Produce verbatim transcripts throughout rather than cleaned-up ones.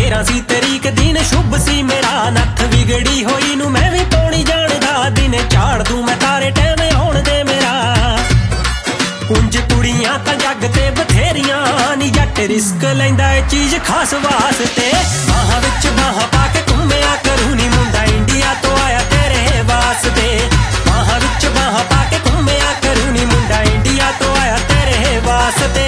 तेरह सी तरीक दिन शुभ सी मेरा नथ विगड़ी होई नू मैं भी पौनी जानदा दिन झाड़ दूं मैं तारे टैम आउण दे मेरा कुंज कुड़ियां तां जग ते बथेरियां नी जट रिस्क लैंदा ए चीज खास वास्ते बाहां विच बाहां पा के घुम्मिया करूं नी मुंडा इंडिया तो आया तेरे वास्ते बाहां विच बाहां पा के घुम्मिया करूं नी मुंडा इंडिया तो आया तेरे वास्ते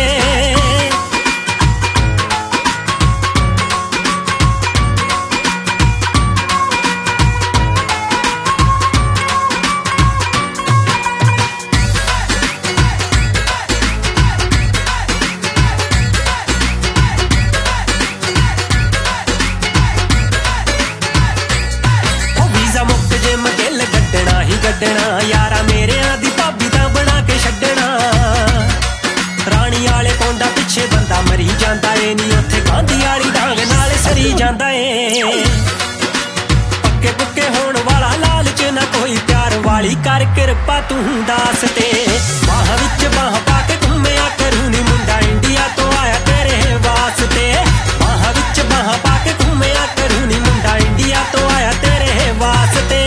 गड्डना यारा मेरेयां दी भाभी तां बना के छड्डना रानी आले पौंडा पिछे बंदा मरी जांदा ए नी उत्थे गांधी आली डांग नाल सरी जांदा ए पक्के पुक्के होण वाला लालच ना कोई प्यार वाली कर किरपा तूं दास ते बाहां विच बाहां पा के घुम्मिया करूं नी मुंडा इंडिया तो आया तेरे वास्ते बाहां विच बाहां पा के घुम्मिया करूं नी मुंडा इंडिया तो आया तेरे वास्ते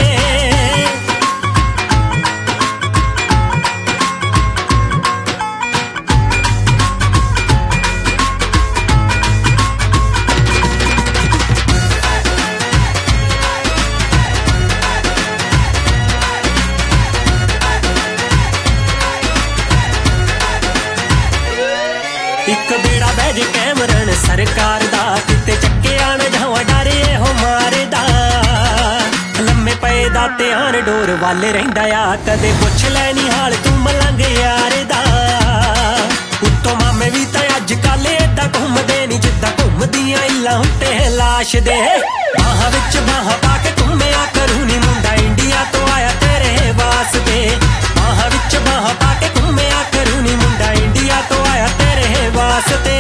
एक बेड़ा बैज कैमरन सरकार दा किते चक्के आण जावां डरे हो मारे दा लम्मे पे दा ध्यान डोर वाले रहिंदा आ कदे पुछ लैनी हाल तू मलंग यार दा उत्तों मामे भी तां अज कल एदा घुमदे नी जिद्दां घुमदियां इल्लां हुट्टे लाश दे बाहां विच बाहां पा के घुम्मिया करूं नी मुंडा इंडिया तो आया तेरे वास्ते बाहां विच बाहां पा के घुम्मिया करूं नी मुंडा इंडिया तो आया तेरे वास्ते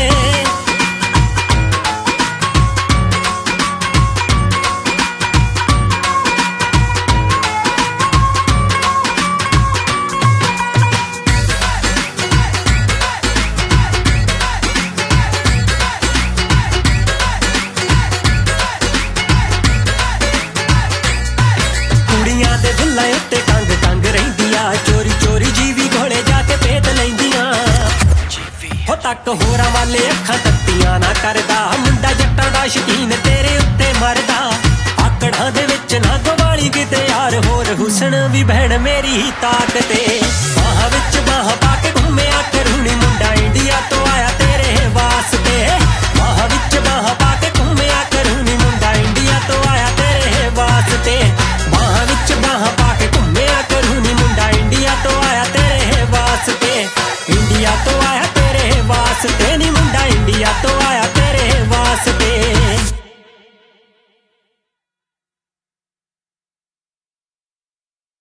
कुड़ियां दे दिलां उत्ते कंग कंग रहिंदियां चोरी चोरी जीवी घोले जाके पेट लैंदियां हो तक होरां वाले अखां तत्तियां ना करदा मुंडा जट्टां दा शकीन तेरे उत्ते मरदा आकड़ां दे विच ना गवाली किते यार होर हुसन भी भैण मेरी ताकते